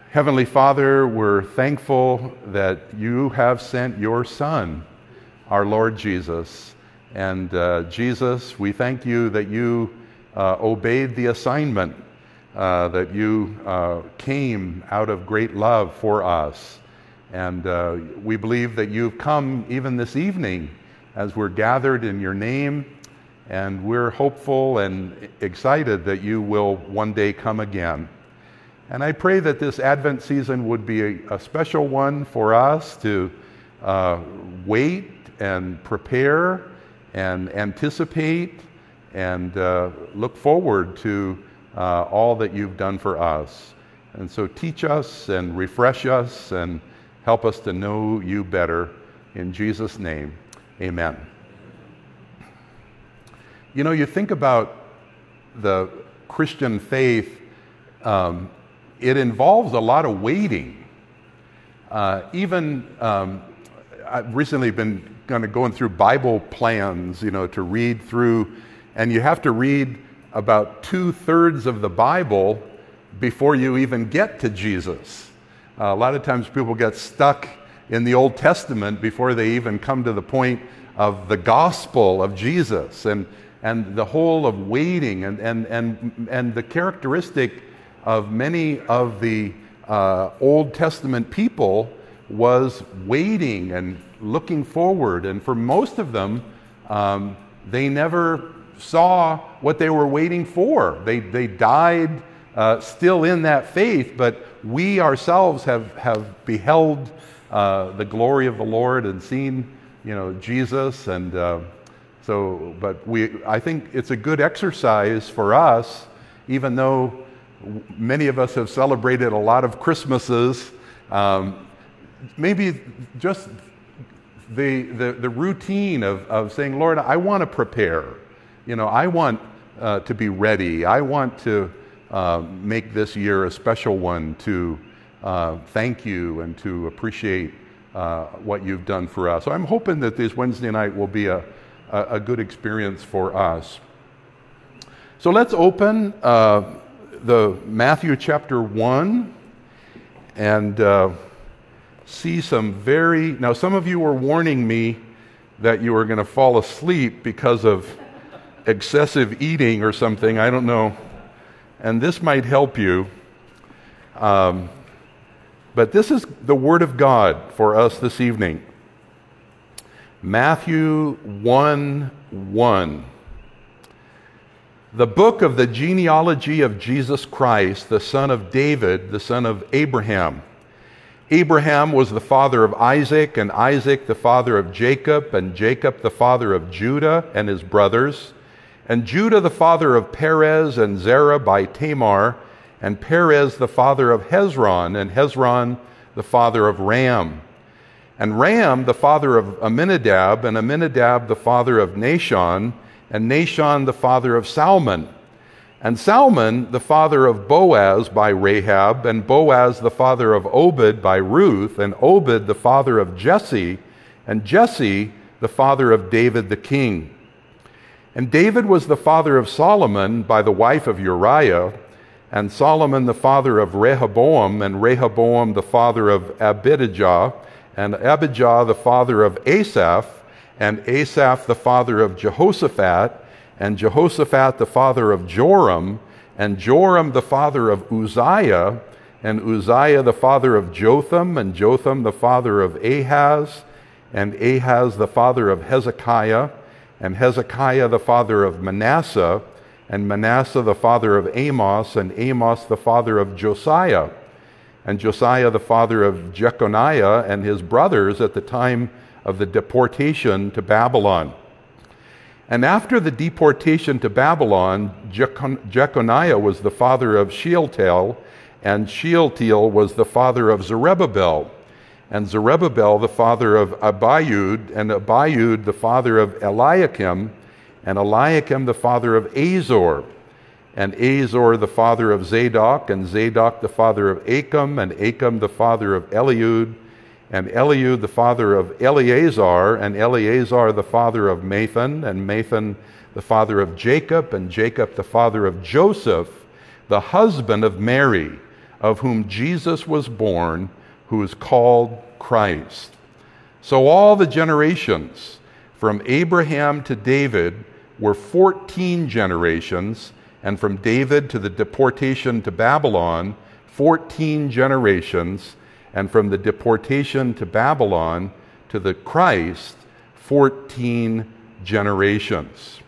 Heavenly Father, we're thankful that you have sent your Son, our Lord Jesus. And Jesus, we thank you that you obeyed the assignment, that you came out of great love for us. And we believe that you've come even this evening as we're gathered in your name, and we're hopeful and excited that you will one day come again. And I pray that this Advent season would be a special one for us to wait and prepare and anticipate and look forward to all that you've done for us. And so teach us and refresh us and help us to know you better. In Jesus' name, amen. You know, you think about the Christian faith, it involves a lot of waiting. I've recently been kind of going through Bible plans, to read through, and you have to read about 2/3 of the Bible before you even get to Jesus. A lot of times people get stuck in the Old Testament before they even come to the point of the gospel of Jesus, and the whole of waiting and the characteristic of many of the Old Testament people was waiting and looking forward. And for most of them, they never saw what they were waiting for. They died still in that faith, but we ourselves have beheld the glory of the Lord and seen, Jesus. And I think it's a good exercise for us, even though many of us have celebrated a lot of Christmases. Maybe just the routine of saying, Lord, I want to prepare. I want to be ready. I want to make this year a special one to thank you and to appreciate what you've done for us. So I'm hoping that this Wednesday night will be a good experience for us. So let's open the Matthew chapter 1 and see some now some of you were warning me that you were going to fall asleep because of excessive eating or something, I don't know, and this might help you, but this is the Word of God for us this evening. Matthew 1:1. The book of the genealogy of Jesus Christ, the son of David, the son of Abraham. Abraham was the father of Isaac, and Isaac the father of Jacob, and Jacob the father of Judah and his brothers, and Judah the father of Perez and Zerah by Tamar, and Perez the father of Hezron, and Hezron the father of Ram, and Ram the father of Amminadab, and Amminadab the father of Nahshon, and Nahshon the father of Salmon, and Salmon the father of Boaz by Rahab, and Boaz the father of Obed by Ruth, and Obed the father of Jesse, and Jesse the father of David the king. And David was the father of Solomon by the wife of Uriah, and Solomon the father of Rehoboam, and Rehoboam the father of Abijah, and Abijah the father of Asaph, and Asaph the father of Jehoshaphat, and Jehoshaphat the father of Joram, and Joram the father of Uzziah, and Uzziah the father of Jotham, and Jotham the father of Ahaz, and Ahaz the father of Hezekiah, and Hezekiah the father of Manasseh, and Manasseh the father of Amos, and Amos the father of Josiah, and Josiah the father of Jeconiah and his brothers at the time of the deportation to Babylon. And after the deportation to Babylon, Jeconiah was the father of Shealtiel, and Shealtiel was the father of Zerubbabel, and Zerubbabel the father of Abiud, and Abiud the father of Eliakim, and Eliakim the father of Azor, and Azor the father of Zadok, and Zadok the father of Achim, and Achim the father of Eliud, and Eliud the father of Eleazar, and Eleazar the father of Mathan, and Mathan the father of Jacob, and Jacob the father of Joseph, the husband of Mary, of whom Jesus was born, who is called Christ. So all the generations from Abraham to David were 14 generations, and from David to the deportation to Babylon, 14 generations, and from the deportation to Babylon to the Christ, 14 generations.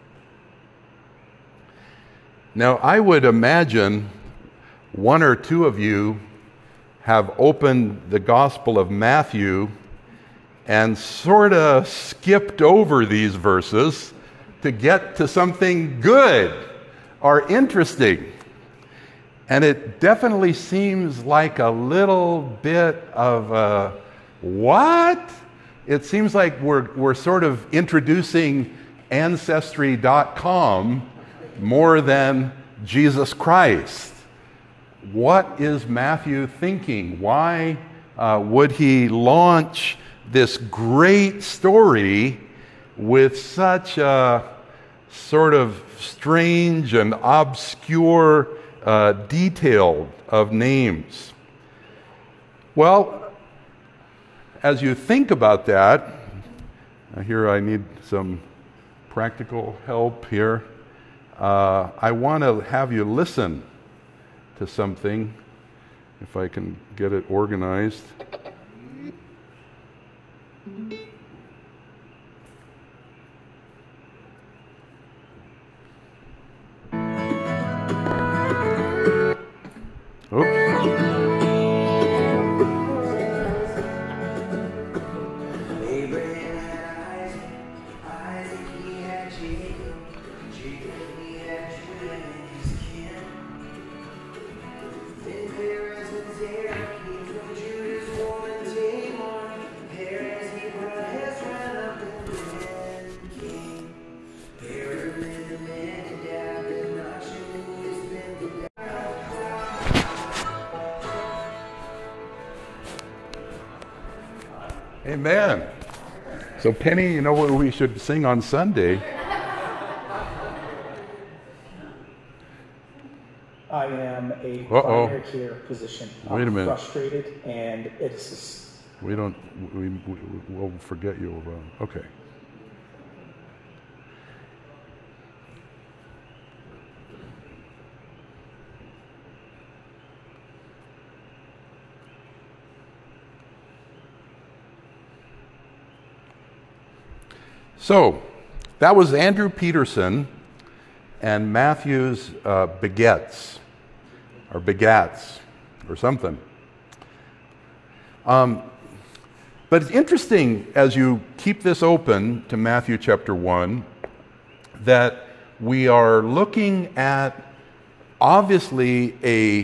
Now, I would imagine one or two of you have opened the Gospel of Matthew and sort of skipped over these verses to get to something good or interesting. And it definitely seems like a little bit of a what? It seems like we're sort of introducing Ancestry.com more than Jesus Christ. What is Matthew thinking? Why would he launch this great story with such a sort of strange and obscure detail of names? Well, as you think about that, here I need some practical help here. I want to have you listen to something, if I can get it organized. Amen. So Penny, you know what we should sing on Sunday? I am a primary care physician. Wait a minute. Frustrated, and it's just... We'll forget you. Okay. So, that was Andrew Peterson and Matthew's begats, or something. But it's interesting, as you keep this open to Matthew chapter 1, that we are looking at, obviously, a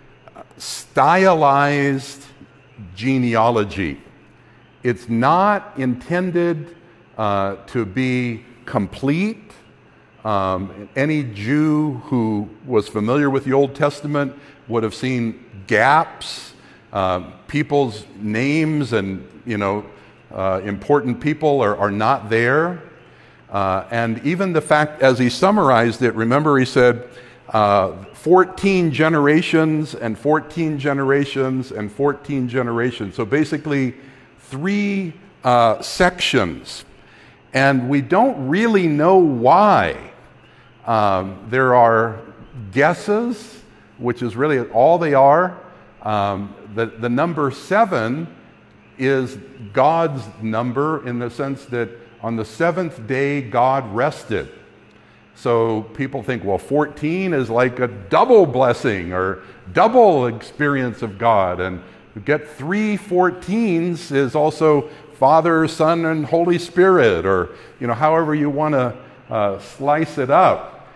stylized genealogy. It's not intended to be complete. Any Jew who was familiar with the Old Testament would have seen gaps. People's names and important people are not there. And even the fact, as he summarized it, remember he said 14 generations and 14 generations and 14 generations. So basically 3 sections. And we don't really know why. There are guesses, which is really all they are. The number 7 is God's number in the sense that on the 7th day God rested. So people think, well, 14 is like a double blessing or double experience of God. And you get 3 14s is also Father, Son, and Holy Spirit, or however you want to slice it up.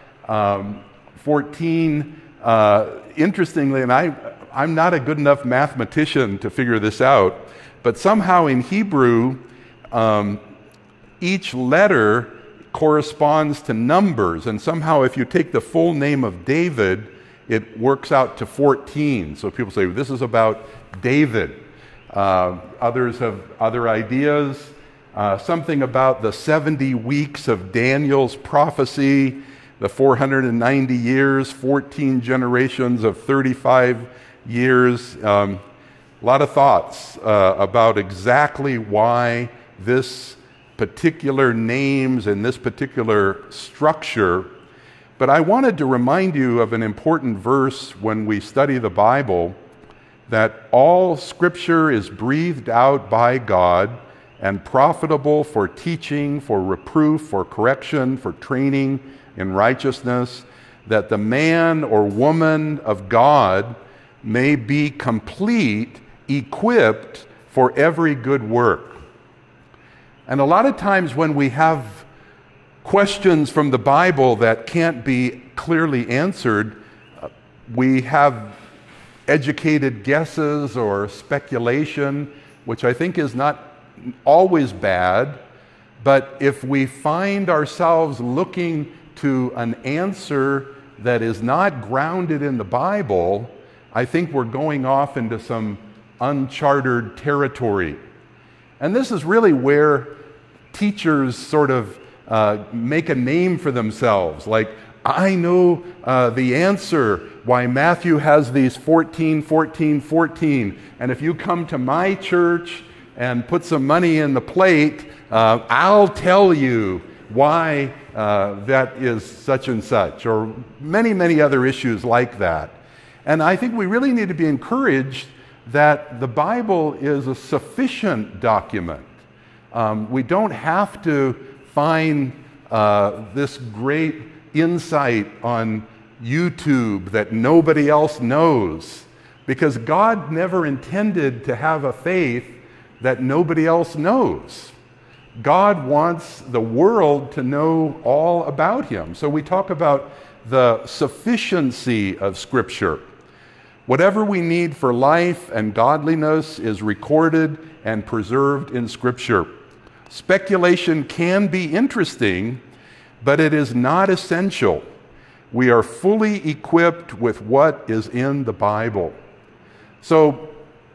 14, interestingly, and I'm not a good enough mathematician to figure this out, but somehow in Hebrew, each letter corresponds to numbers, and somehow if you take the full name of David, it works out to 14. So people say, this is about David. Others have other ideas. Something about the 70 weeks of Daniel's prophecy, the 490 years, 14 generations of 35 years. A lot of thoughts about exactly why this particular names and this particular structure. But I wanted to remind you of an important verse when we study the Bible, that all Scripture is breathed out by God and profitable for teaching, for reproof, for correction, for training in righteousness, that the man or woman of God may be complete, equipped for every good work. And a lot of times when we have questions from the Bible that can't be clearly answered, we have educated guesses or speculation, which I think is not always bad, but if we find ourselves looking to an answer that is not grounded in the Bible, I think we're going off into some uncharted territory. And this is really where teachers sort of make a name for themselves. Like, I know the answer why Matthew has these 14, 14, 14. And if you come to my church and put some money in the plate, I'll tell you why that is such and such, or many, many other issues like that. And I think we really need to be encouraged that the Bible is a sufficient document. We don't have to find this great insight on YouTube that nobody else knows, because God never intended to have a faith that nobody else knows. God wants the world to know all about Him. So we talk about the sufficiency of Scripture. Whatever we need for life and godliness is recorded and preserved in Scripture. Speculation can be interesting, but it is not essential. We are fully equipped with what is in the Bible. So,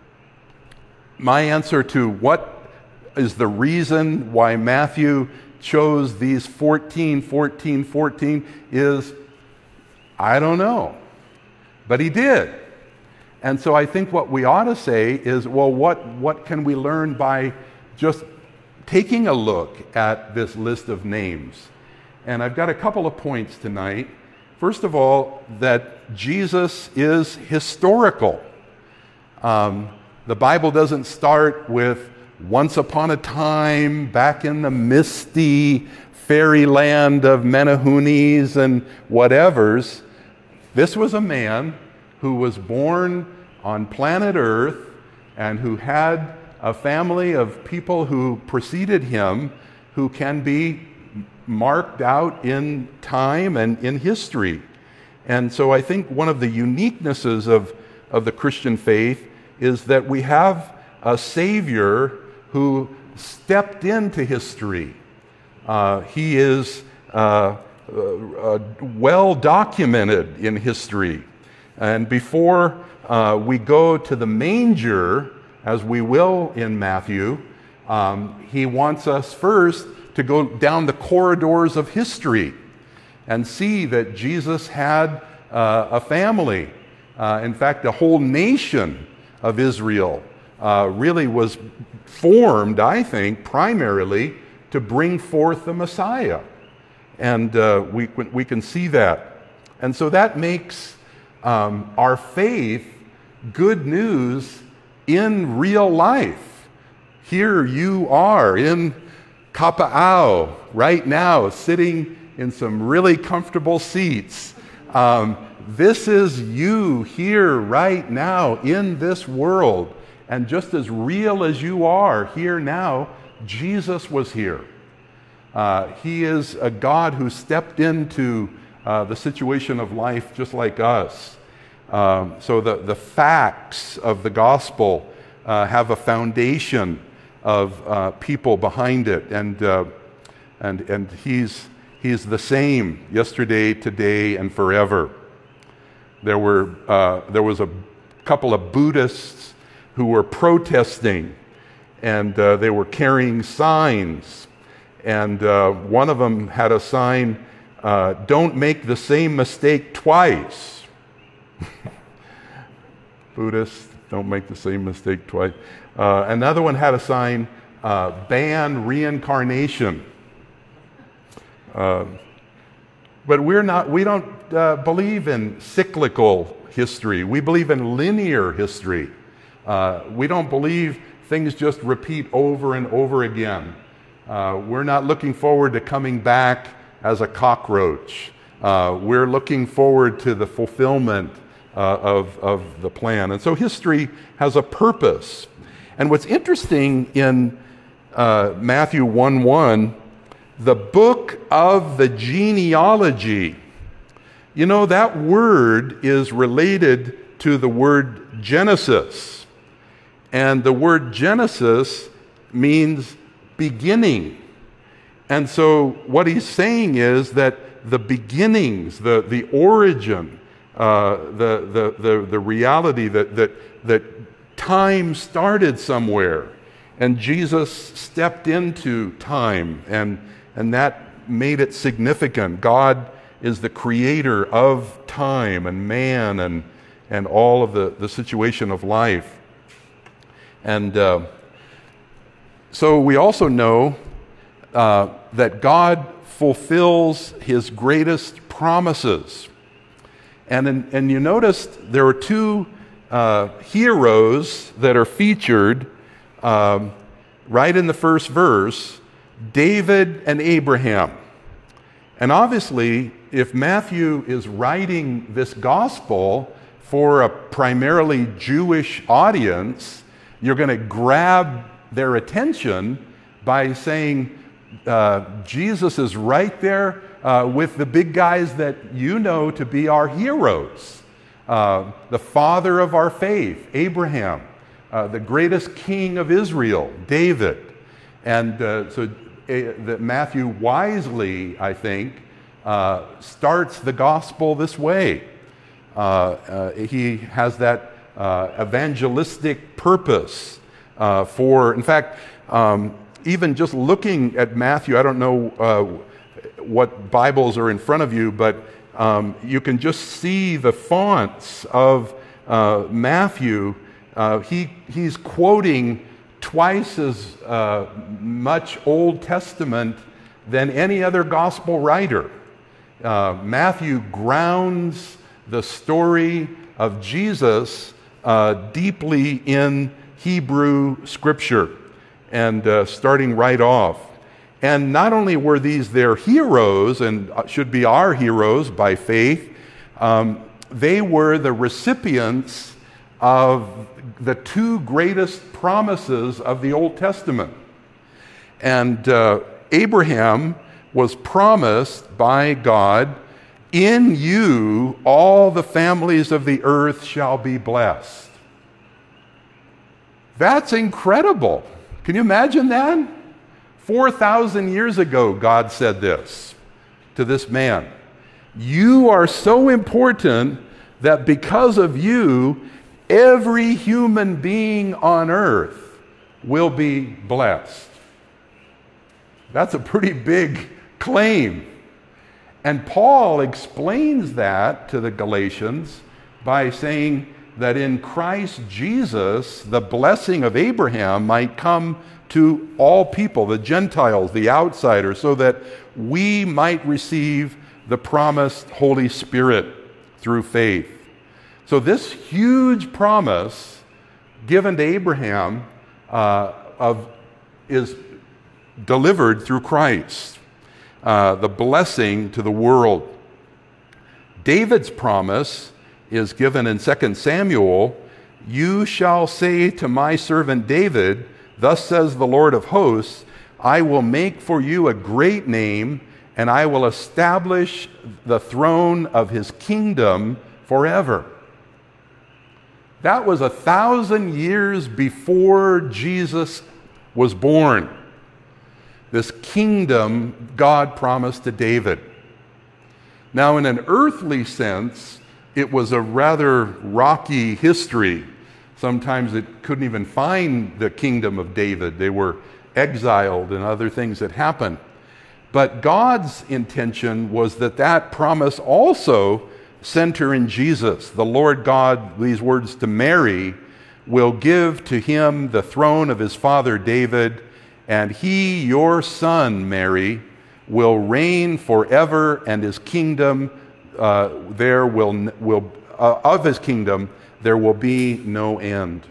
my answer to what is the reason why Matthew chose these 14, 14, 14 is, I don't know. But he did. And so I think what we ought to say is, well, what can we learn by just taking a look at this list of names? And I've got a couple of points tonight. First of all, that Jesus is historical. The Bible doesn't start with once upon a time back in the misty fairyland of Menahunis and whatevers. This was a man who was born on planet Earth and who had a family of people who preceded him who can be marked out in time and in history. And so I think one of the uniquenesses of the Christian faith is that we have a Savior who stepped into history. He is well documented in history. And before we go to the manger, as we will in Matthew, he wants us first to go down the corridors of history and see that Jesus had a family. In fact, the whole nation of Israel really was formed, I think, primarily to bring forth the Messiah. And we can see that. And so that makes our faith good news in real life. Here you are in Kapa'au right now, sitting in some really comfortable seats. This is you here right now in this world. And just as real as you are here now, Jesus was here. He is a God who stepped into the situation of life just like us. So the facts of the gospel have a foundation of people behind it, and he's the same yesterday, today, and forever. There was a couple of Buddhists who were protesting, and they were carrying signs, and one of them had a sign, "Don't make the same mistake twice." Buddhists, don't make the same mistake twice. Another one had a sign, ban reincarnation. But we don't believe in cyclical history. We believe in linear history. We don't believe things just repeat over and over again. We're not looking forward to coming back as a cockroach. We're looking forward to the fulfillment of the plan. And so history has a purpose. And what's interesting in Matthew 1:1, the book of the genealogy, you know, that word is related to the word Genesis. And the word Genesis means beginning. And so what he's saying is that the beginnings, the origin, the reality that time started somewhere, and Jesus stepped into time, and that made it significant. God is the creator of time and man and all of the situation of life. And so we also know that God fulfills his greatest promises. And you noticed there are two heroes that are featured right in the first verse, David and Abraham. And obviously, if Matthew is writing this gospel for a primarily Jewish audience, you're going to grab their attention by saying, Jesus is right there with the big guys that you know to be our heroes. The father of our faith, Abraham, the greatest king of Israel, David. And so that Matthew wisely, I think, starts the gospel this way. He has that evangelistic purpose for, in fact, even just looking at Matthew, I don't know what Bibles are in front of you, but you can just see the fonts of Matthew. He's quoting twice as much Old Testament than any other gospel writer. Matthew grounds the story of Jesus deeply in Hebrew Scripture, and starting right off. And not only were these their heroes, and should be our heroes by faith, they were the recipients of the two greatest promises of the Old Testament. And Abraham was promised by God, in you all the families of the earth shall be blessed. That's incredible. Can you imagine that? 4,000 years ago, God said this to this man. You are so important that because of you, every human being on earth will be blessed. That's a pretty big claim. And Paul explains that to the Galatians by saying that in Christ Jesus, the blessing of Abraham might come to all people, the Gentiles, the outsiders, so that we might receive the promised Holy Spirit through faith. So this huge promise given to Abraham is delivered through Christ, the blessing to the world. David's promise is given in 2 Samuel, you shall say to my servant David, thus says the Lord of hosts, I will make for you a great name, and I will establish the throne of his kingdom forever. That was 1,000 years before Jesus was born. This kingdom God promised to David. Now, in an earthly sense, it was a rather rocky history. Sometimes it couldn't even find the kingdom of David. They were exiled and other things that happened. But God's intention was that promise also center in Jesus. The Lord God, these words to Mary, will give to him the throne of his father David, and he, your son, Mary, will reign forever, and his kingdom of his kingdom there will be no end.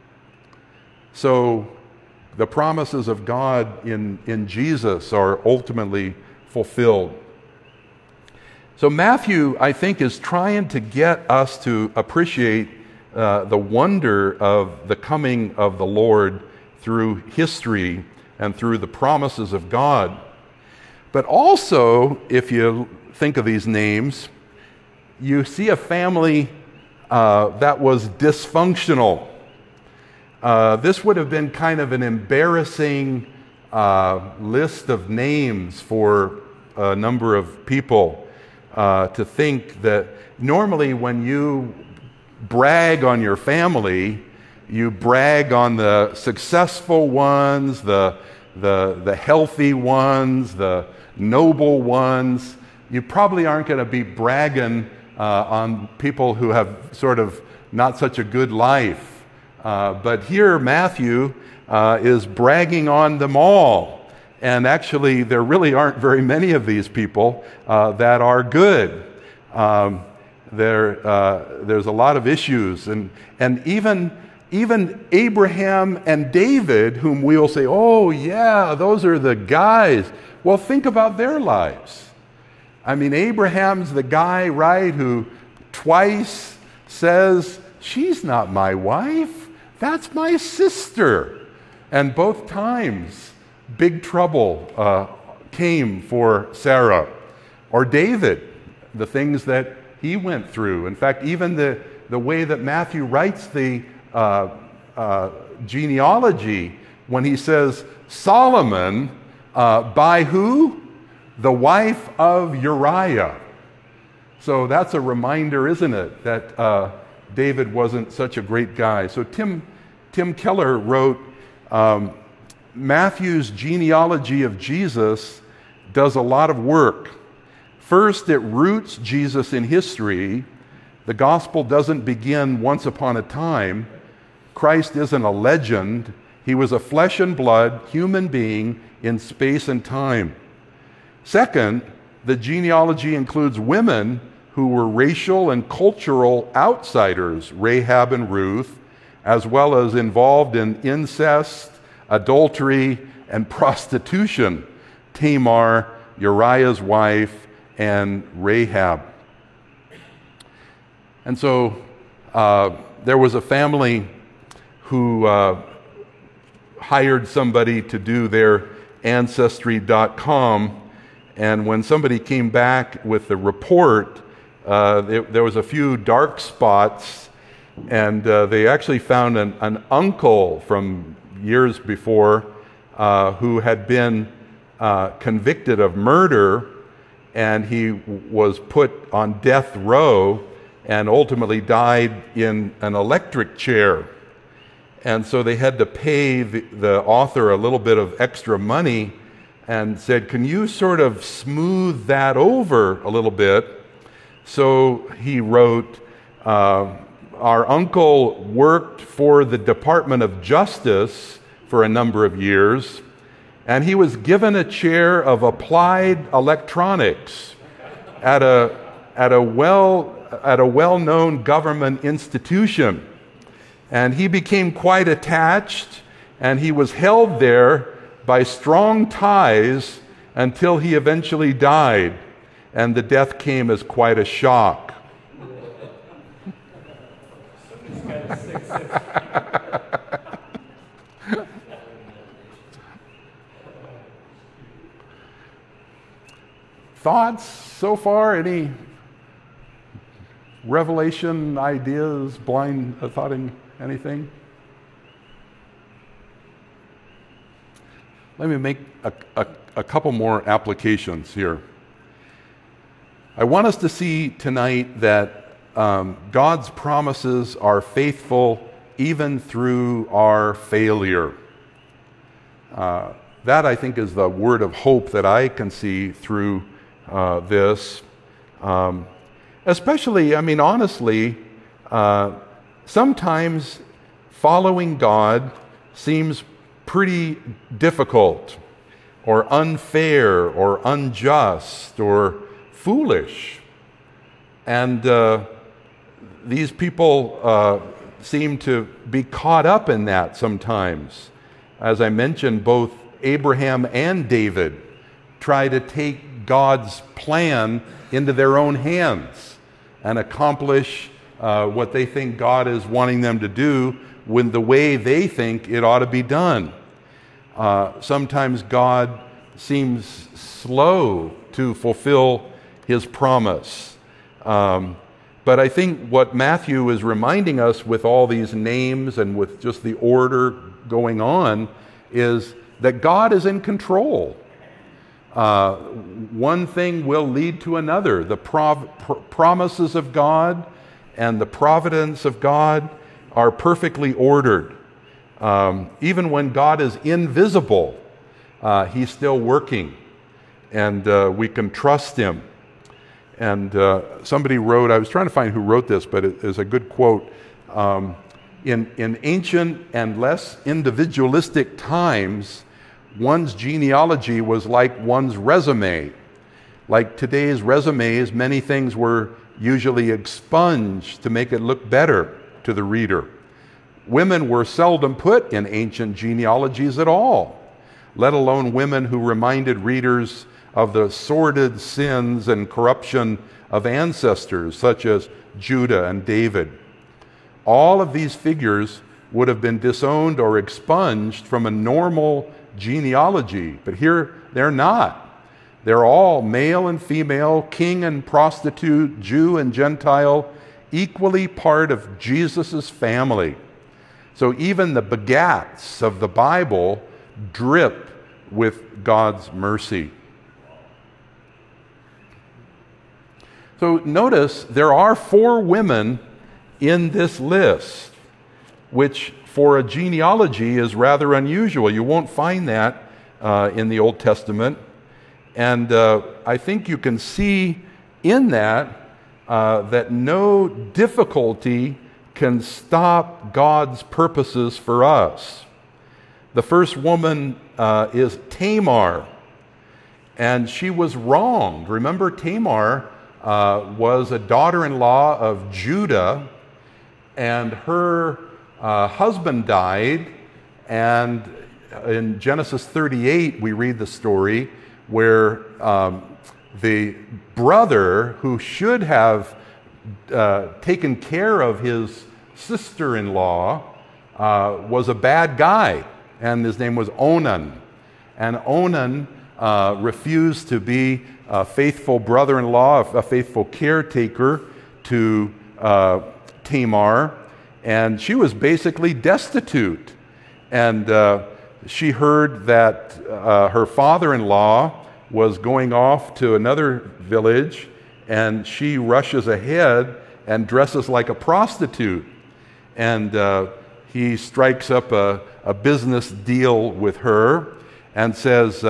So the promises of God in Jesus are ultimately fulfilled. So Matthew, I think, is trying to get us to appreciate the wonder of the coming of the Lord through history and through the promises of God. But also, if you think of these names, you see a family that was dysfunctional. This would have been kind of an embarrassing list of names for a number of people to think that normally when you brag on your family, you brag on the successful ones, the healthy ones, the noble ones. You probably aren't going to be bragging on people who have sort of not such a good life. But here Matthew is bragging on them all. And actually, there really aren't very many of these people that are good. There's a lot of issues. And even Abraham and David, whom we'll say, oh yeah, those are the guys. Well, think about their lives. I mean, Abraham's the guy, right, who twice says, she's not my wife, that's my sister. And both times, big trouble came for Sarah. Or David, the things that he went through. In fact, even the way that Matthew writes the genealogy, when he says, Solomon, by who? The wife of Uriah. So that's a reminder, isn't it, that David wasn't such a great guy. So Tim Keller wrote, Matthew's genealogy of Jesus does a lot of work. First, it roots Jesus in history. The gospel doesn't begin once upon a time. Christ isn't a legend. He was a flesh and blood human being in space and time. Second, the genealogy includes women who were racial and cultural outsiders, Rahab and Ruth, as well as involved in incest, adultery, and prostitution, Tamar, Uriah's wife, and Rahab. And so there was a family who hired somebody to do their Ancestry.com, and when somebody came back with the report, there was a few dark spots, and they actually found an uncle from years before who had been convicted of murder, and he was put on death row and ultimately died in an electric chair. And so they had to pay the author a little bit of extra money and said, can you sort of smooth that over a little bit? So he wrote, our uncle worked for the Department of Justice for a number of years, and he was given a chair of applied electronics at a well-known government institution. And he became quite attached, and he was held there by strong ties until he eventually died, and the death came as quite a shock. Thoughts so far? Any revelation, ideas, blind thoughting, anything? Let me make a couple more applications here. I want us to see tonight that God's promises are faithful even through our failure. That, I think, is the word of hope that I can see through this. Especially, honestly, sometimes following God seems pretty difficult or unfair or unjust or foolish. And these people seem to be caught up in that sometimes. As I mentioned, both Abraham and David try to take God's plan into their own hands and accomplish what they think God is wanting them to do with the way they think it ought to be done. Sometimes God seems slow to fulfill his promise. But I think what Matthew is reminding us with all these names and with just the order going on is that God is in control. One thing will lead to another. The promises of God and the providence of God are perfectly ordered. Even when God is invisible, he's still working, and we can trust him. And somebody wrote, I was trying to find who wrote this, but it is a good quote. In ancient and less individualistic times, one's genealogy was like one's resume. Like today's resumes, many things were usually expunged to make it look better to the reader. Women were seldom put in ancient genealogies at all, let alone women who reminded readers of the sordid sins and corruption of ancestors such as Judah and David. All of these figures would have been disowned or expunged from a normal genealogy, but here they're not. They're all male and female, king and prostitute, Jew and Gentile, equally part of Jesus' family. So even the begats of the Bible drip with God's mercy. So notice there are 4 women in this list, which for a genealogy is rather unusual. You won't find that in the Old Testament. And I think you can see in that that no difficulty can stop God's purposes for us. The first woman is Tamar, and she was wronged. Remember, Tamar was a daughter-in-law of Judah, and her husband died, and in Genesis 38 we read the story where the brother who should have taken care of his sister-in-law was a bad guy, and his name was Onan. And Onan refused to be a faithful brother-in-law, a faithful caretaker to Tamar, and she was basically destitute. And she heard that her father-in-law was going off to another village, and she rushes ahead and dresses like a prostitute. And he strikes up a business deal with her and says,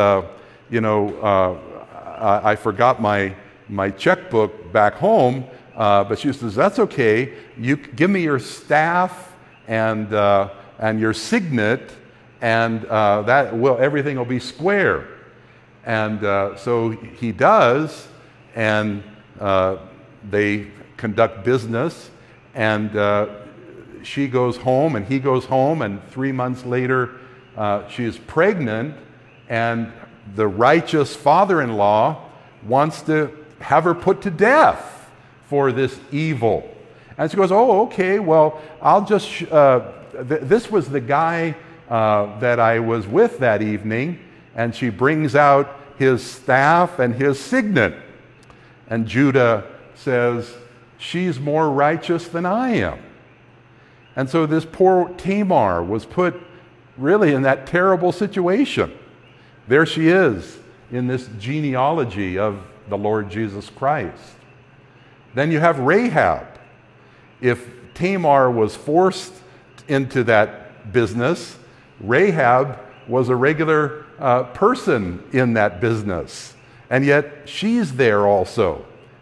I forgot my checkbook back home, but she says, that's okay. You give me your staff and your signet, and everything will be square. And so he does, and they conduct business, and she goes home, and he goes home, and 3 months later, she is pregnant, and the righteous father-in-law wants to have her put to death for this evil. And she goes, oh, okay, well, I'll just, this was the guy that I was with that evening, and she brings out his staff and his signet. And Judah says, she's more righteous than I am. And so this poor Tamar was put really in that terrible situation. There she is in this genealogy of the Lord Jesus Christ. Then you have Rahab. If Tamar was forced into that business, Rahab was a regular person in that business. And yet she's there also.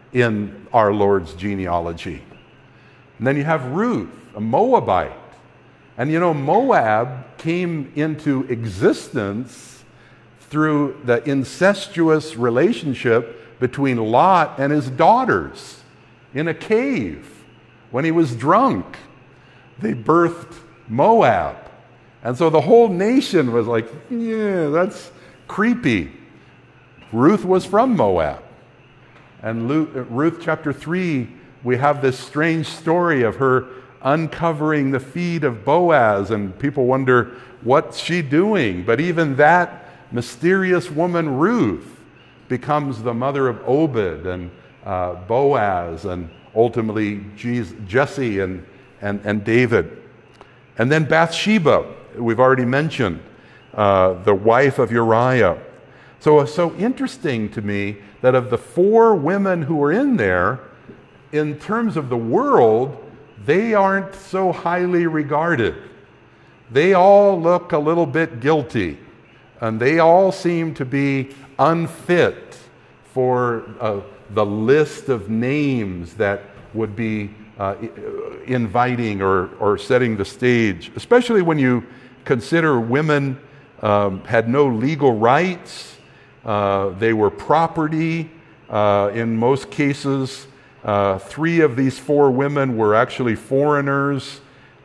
in our Lord's genealogy. And then you have Ruth, a Moabite. And Moab came into existence through the incestuous relationship between Lot and his daughters in a cave. When he was drunk, they birthed Moab. And so the whole nation was like, yeah, that's creepy. Ruth was from Moab. And Ruth chapter 3, we have this strange story of her uncovering the feet of Boaz, and people wonder, what's she doing? But even that mysterious woman, Ruth, becomes the mother of Obed and Boaz, and ultimately Jesse and David. And then Bathsheba, we've already mentioned, the wife of Uriah. So it's so interesting to me that of the 4 women who are in there, in terms of the world, they aren't so highly regarded. They all look a little bit guilty, and they all seem to be unfit for the list of names that would be inviting or setting the stage, especially when you consider women had no legal rights. They were property. In most cases, 3 of these 4 women were actually foreigners,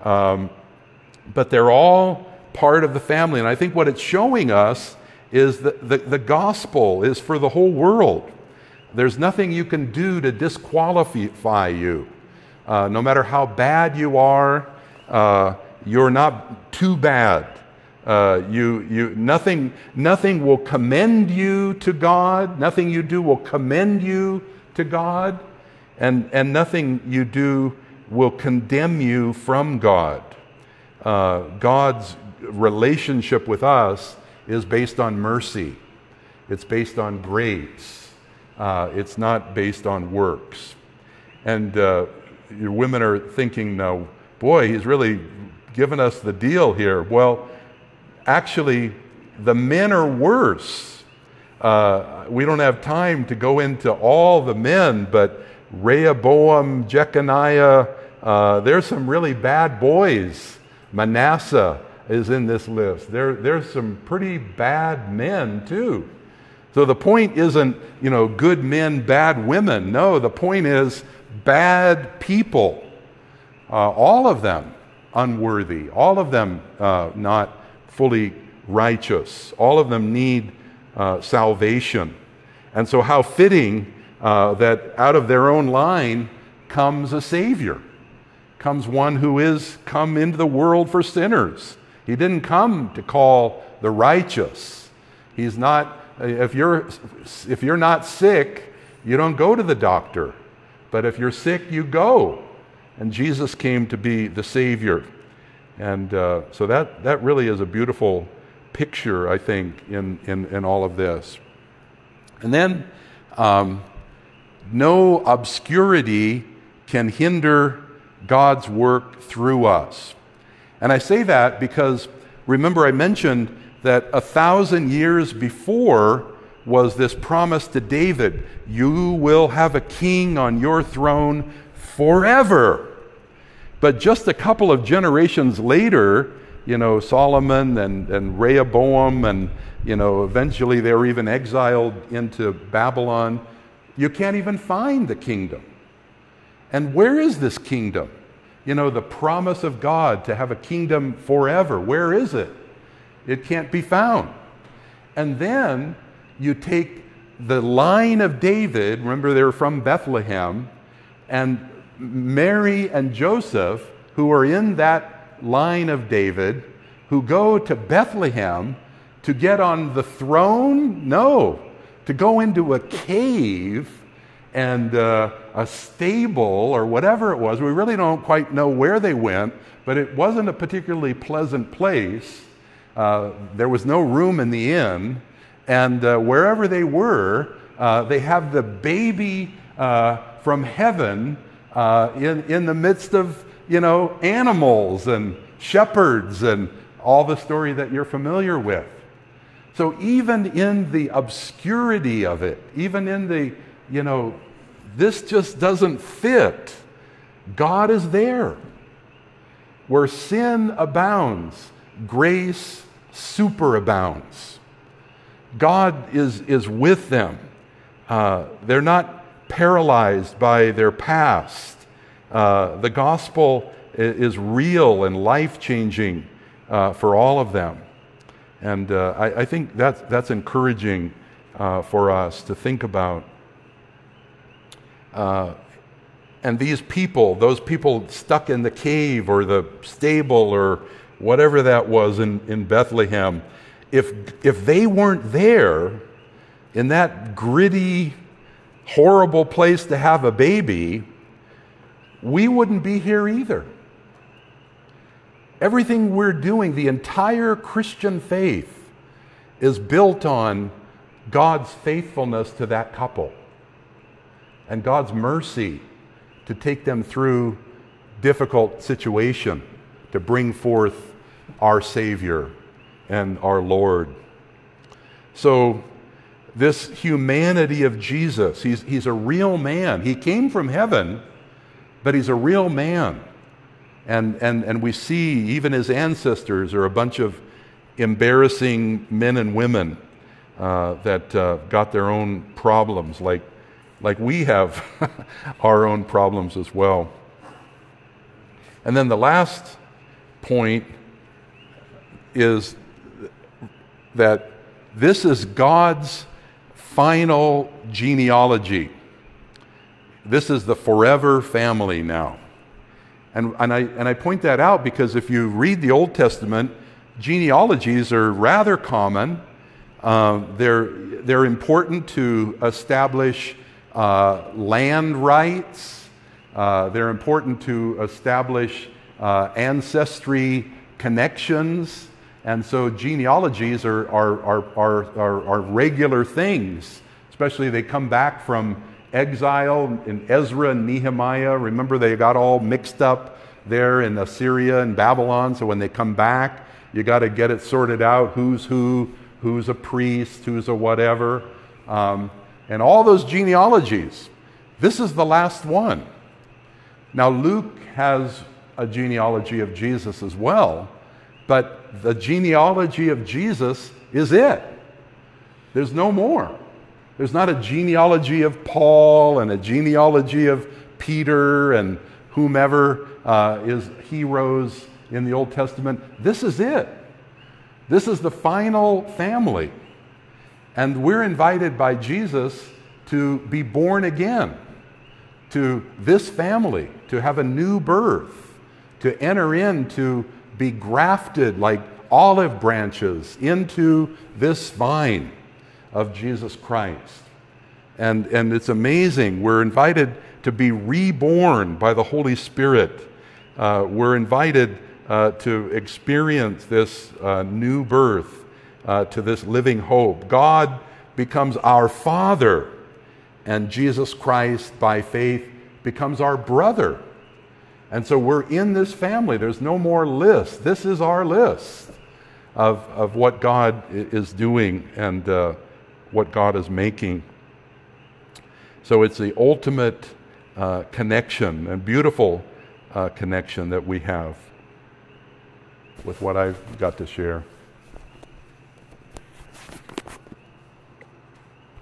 but they're all part of the family. And I think what it's showing us is that the gospel is for the whole world. There's nothing you can do to disqualify you. No matter how bad you are, you're not too bad. Nothing will commend you to God. Nothing you do will commend you to God. And nothing you do will condemn you from God. God's relationship with us is based on mercy. It's based on grace. It's not based on works. And your women are thinking now, boy, he's really given us the deal here. Well, actually, the men are worse. We don't have time to go into all the men, but Rehoboam, Jeconiah, there's some really bad boys. Manasseh is in this list. There's some pretty bad men too. So the point isn't, good men, bad women. No, the point is bad people. All of them unworthy. All of them not fully righteous. All of them need salvation. And so how fitting that out of their own line comes a Savior, comes one who is come into the world for sinners. He didn't come to call the righteous. He's not, if you're not sick, you don't go to the doctor. But if you're sick, you go. And Jesus came to be the Savior. And so that really is a beautiful picture, I think, in all of this. And then no obscurity can hinder God's work through us. And I say that because, remember I mentioned that 1,000 years before was this promise to David, you will have a king on your throne forever. But just a couple of generations later, Solomon and Rehoboam, and eventually they were even exiled into Babylon. You can't even find the kingdom. And where is this kingdom? The promise of God to have a kingdom forever. Where is it? It can't be found. And then you take the line of David, remember they were from Bethlehem, and Mary and Joseph, who are in that line of David, who go to Bethlehem to get on the throne? No, to go into a cave and a stable or whatever it was. We really don't quite know where they went, but it wasn't a particularly pleasant place. There was no room in the inn, and wherever they were, they have the baby from heaven in the midst of animals and shepherds and all the story that you're familiar with. So even in the obscurity of it, even in the this just doesn't fit. God is there. Where sin abounds, grace superabounds. God is with them. They're not paralyzed by their past. The gospel is real and life-changing for all of them. And I think that's encouraging for us to think about. And these people, those people stuck in the cave or the stable or whatever that was in Bethlehem, if they weren't there in that gritty, horrible place to have a baby, we wouldn't be here either. Everything we're doing, the entire Christian faith, is built on God's faithfulness to that couple and God's mercy to take them through difficult situation, to bring forth our Savior and our Lord. So this humanity of Jesus, he's a real man. He came from heaven, but he's a real man. And we see even his ancestors are a bunch of embarrassing men and women that got their own problems, like we have our own problems as well. And then the last point is that this is God's final genealogy. This is the forever family now. And I point that out because if you read the Old Testament, genealogies are rather common. They're important to establish land rights. They're important to establish ancestry connections. And so genealogies are regular things, especially they come back from exile in Ezra and Nehemiah. Remember, they got all mixed up there in Assyria and Babylon. So when they come back, you got to get it sorted out. Who's who? Who's a priest? Who's a whatever? And all those genealogies. This is the last one. Now, Luke has a genealogy of Jesus as well, but the genealogy of Jesus is it. There's no more. There's not a genealogy of Paul and a genealogy of Peter and whomever is heroes in the Old Testament. This is it. This is the final family. And we're invited by Jesus to be born again to this family, to have a new birth, to enter in, to be grafted like olive branches into this vine of Jesus Christ. And it's amazing. We're invited to be reborn by the Holy Spirit. We're invited to experience this new birth, to this living hope. God becomes our Father, and Jesus Christ, by faith, becomes our brother. And so we're in this family. There's no more list. This is our list of what God is doing and what God is making. So it's the ultimate connection and beautiful connection that we have with what I've got to share.